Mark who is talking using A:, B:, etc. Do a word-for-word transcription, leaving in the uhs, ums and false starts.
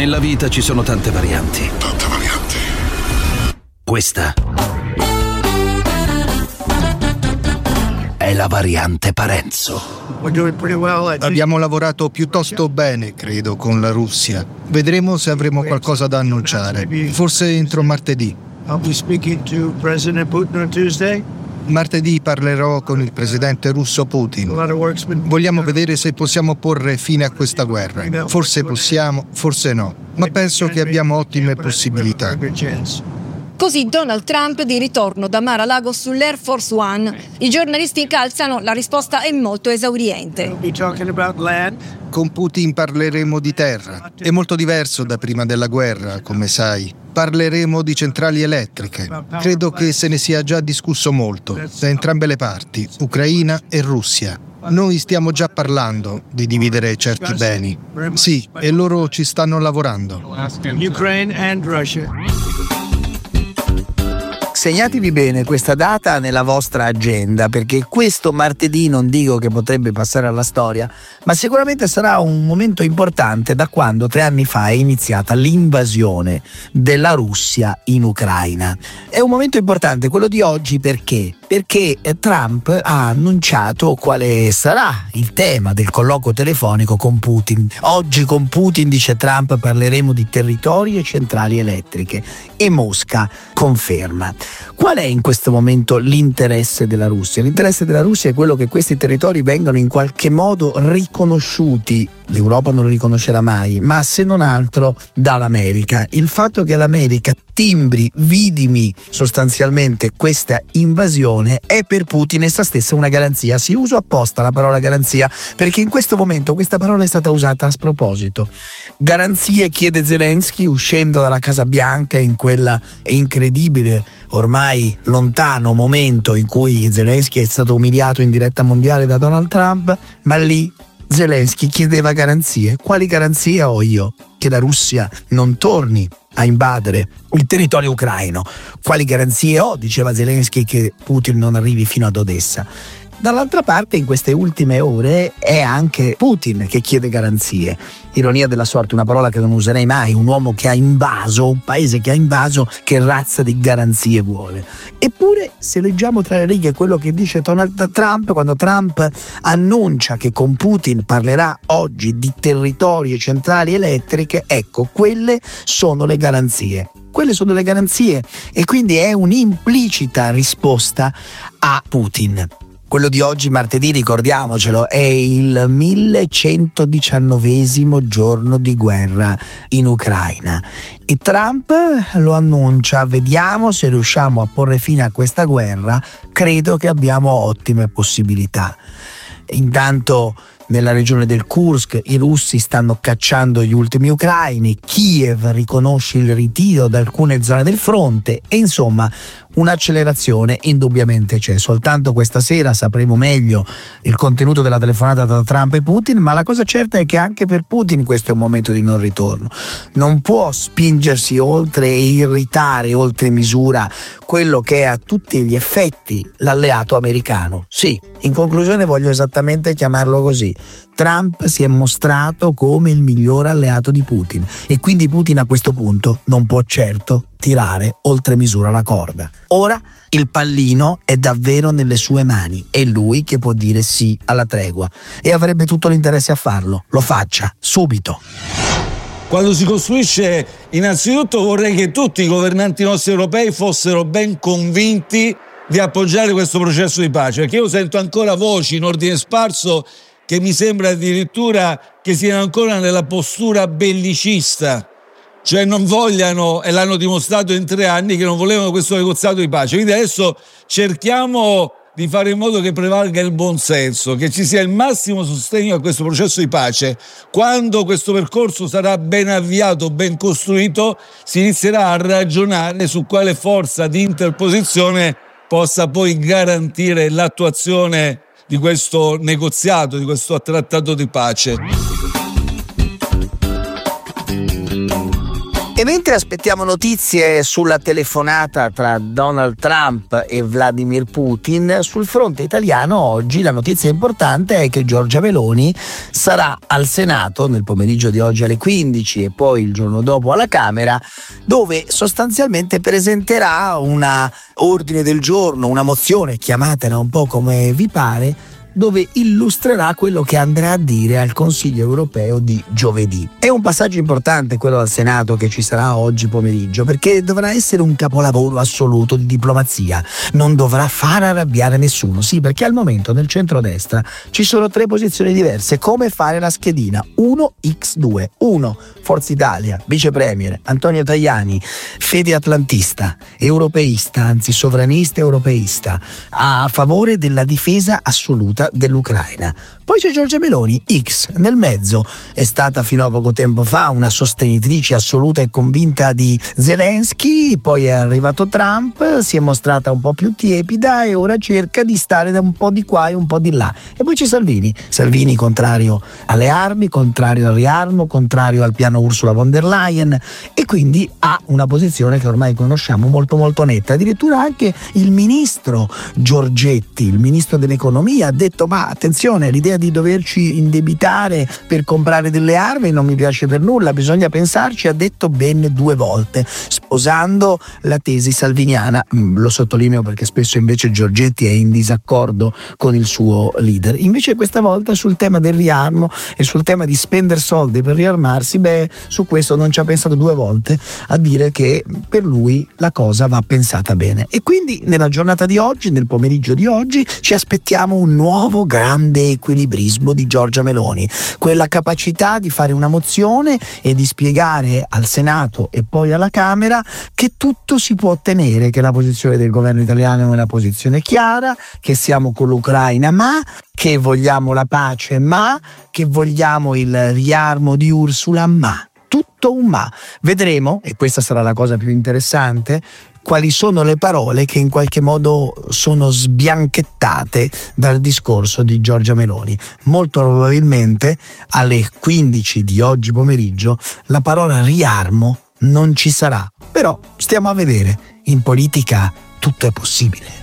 A: Nella vita ci sono tante varianti.
B: Tante varianti.
A: Questa è la variante Parenzo.
C: Abbiamo lavorato piuttosto bene, credo, con la Russia. Vedremo se avremo qualcosa da annunciare. Forse entro martedì. Martedì parlerò con il presidente russo Putin. Vogliamo vedere se possiamo porre fine a questa guerra. Forse possiamo, forse no, ma penso che abbiamo ottime possibilità.
D: Così Donald Trump di ritorno da Mar-a-Lago sull'Air Force One. I giornalisti incalzano, la risposta è molto esauriente.
C: Con Putin parleremo di terra. È molto diverso da prima della guerra, come sai. Parleremo di centrali elettriche. Credo che se ne sia già discusso molto, da entrambe le parti, Ucraina e Russia. Noi stiamo già parlando di dividere certi beni. Sì, e loro ci stanno lavorando.
E: Ukraine and Russia.
F: Segnatevi bene questa data nella vostra agenda, perché questo martedì non dico che potrebbe passare alla storia, ma sicuramente sarà un momento importante da quando tre anni fa è iniziata l'invasione della Russia in Ucraina. È un momento importante quello di oggi perché? Perché Trump ha annunciato quale sarà il tema del colloquio telefonico con Putin. Oggi con Putin, dice Trump, parleremo di territori e centrali elettriche, e Mosca conferma. Qual è in questo momento l'interesse della Russia? L'interesse della Russia è quello che questi territori vengano in qualche modo riconosciuti. L'Europa non lo riconoscerà mai, ma se non altro dall'America. Il fatto che l'America timbri, vidimi sostanzialmente questa invasione è per Putin essa stessa una garanzia. Si usa apposta la parola garanzia perché in questo momento questa parola è stata usata a sproposito. Garanzie chiede Zelensky uscendo dalla Casa Bianca in quella incredibile, ormai lontano momento in cui Zelensky è stato umiliato in diretta mondiale da Donald Trump, ma lì Zelensky chiedeva garanzie. Quali garanzie ho io? Che la Russia non torni a invadere il territorio ucraino. Quali garanzie ho? Diceva Zelensky, che Putin non arrivi fino ad Odessa. Dall'altra parte, in queste ultime ore, è anche Putin che chiede garanzie. Ironia della sorte, una parola che non userei mai. Un uomo che ha invaso, un paese che ha invaso, che razza di garanzie vuole? Eppure, se leggiamo tra le righe quello che dice Donald Trump, quando Trump annuncia che con Putin parlerà oggi di territori e centrali elettriche, ecco, quelle sono le garanzie. Quelle sono le garanzie e quindi è un'implicita risposta a Putin. Quello di oggi, martedì, ricordiamocelo, è il millecentodiciannovesimo giorno di guerra in Ucraina e Trump lo annuncia. Vediamo se riusciamo a porre fine a questa guerra. Credo che abbiamo ottime possibilità. Intanto nella regione del Kursk i russi stanno cacciando gli ultimi ucraini, Kiev riconosce il ritiro da alcune zone del fronte e insomma un'accelerazione indubbiamente c'è. Soltanto questa sera sapremo meglio il contenuto della telefonata tra Trump e Putin, ma la cosa certa è che anche per Putin questo è un momento di non ritorno. Non può spingersi oltre e irritare oltre misura quello che è a tutti gli effetti l'alleato americano. Sì, in conclusione voglio esattamente chiamarlo così. Trump si è mostrato come il miglior alleato di Putin e quindi Putin a questo punto non può certo tirare oltre misura la corda. Ora il pallino è davvero nelle sue mani, è lui che può dire sì alla tregua e avrebbe tutto l'interesse a farlo. Lo faccia subito.
G: Quando si costruisce, innanzitutto vorrei che tutti i governanti nostri europei fossero ben convinti di appoggiare questo processo di pace, perché io sento ancora voci in ordine sparso che mi sembra addirittura che siano ancora nella postura bellicista, cioè non vogliano, e l'hanno dimostrato in tre anni, che non volevano questo negoziato di pace. Quindi adesso cerchiamo di fare in modo che prevalga il buonsenso, che ci sia il massimo sostegno a questo processo di pace. Quando questo percorso sarà ben avviato, ben costruito, si inizierà a ragionare su quale forza di interposizione possa poi garantire l'attuazione di questo negoziato, di questo trattato di pace.
F: E mentre aspettiamo notizie sulla telefonata tra Donald Trump e Vladimir Putin, sul fronte italiano oggi la notizia importante è che Giorgia Meloni sarà al Senato nel pomeriggio di oggi alle quindici e poi il giorno dopo alla Camera, dove sostanzialmente presenterà un ordine del giorno, una mozione, chiamatela un po' come vi pare, dove illustrerà quello che andrà a dire al Consiglio europeo di giovedì. È un passaggio importante quello al Senato che ci sarà oggi pomeriggio, perché dovrà essere un capolavoro assoluto di diplomazia, non dovrà far arrabbiare nessuno. Sì, perché al momento nel centrodestra ci sono tre posizioni diverse, come fare la schedina uno ics due. uno Forza Italia, vice premier Antonio Tajani, fede atlantista, europeista, anzi sovranista europeista, a favore della difesa assoluta dell'Ucraina. Poi c'è Giorgia Meloni, X, nel mezzo. È stata fino a poco tempo fa una sostenitrice assoluta e convinta di Zelensky, poi è arrivato Trump, si è mostrata un po' più tiepida e ora cerca di stare da un po' di qua e un po' di là. E poi c'è Salvini, Salvini contrario alle armi, contrario al riarmo, contrario al piano Ursula von der Leyen, e quindi ha una posizione che ormai conosciamo molto molto netta. Addirittura anche il ministro Giorgetti, il ministro dell'economia, ha detto: ma attenzione, l'idea di doverci indebitare per comprare delle armi non mi piace per nulla, bisogna pensarci. Ha detto ben due volte, sposando la tesi salviniana. Lo sottolineo perché spesso invece Giorgetti è in disaccordo con il suo leader. Invece questa volta sul tema del riarmo e sul tema di spendere soldi per riarmarsi, beh, su questo non ci ha pensato due volte a dire che per lui la cosa va pensata bene. E quindi nella giornata di oggi, nel pomeriggio di oggi, ci aspettiamo un nuovo grande equilibrismo di Giorgia Meloni, quella capacità di fare una mozione e di spiegare al Senato e poi alla Camera che tutto si può ottenere, che la posizione del governo italiano è una posizione chiara, che siamo con l'Ucraina, ma che vogliamo la pace, ma che vogliamo il riarmo di Ursula, ma tutto un ma. Vedremo, e questa sarà la cosa più interessante, quali sono le parole che in qualche modo sono sbianchettate dal discorso di Giorgia Meloni. Molto probabilmente alle quindici di oggi pomeriggio la parola riarmo non ci sarà, però stiamo a vedere. In politica tutto è possibile.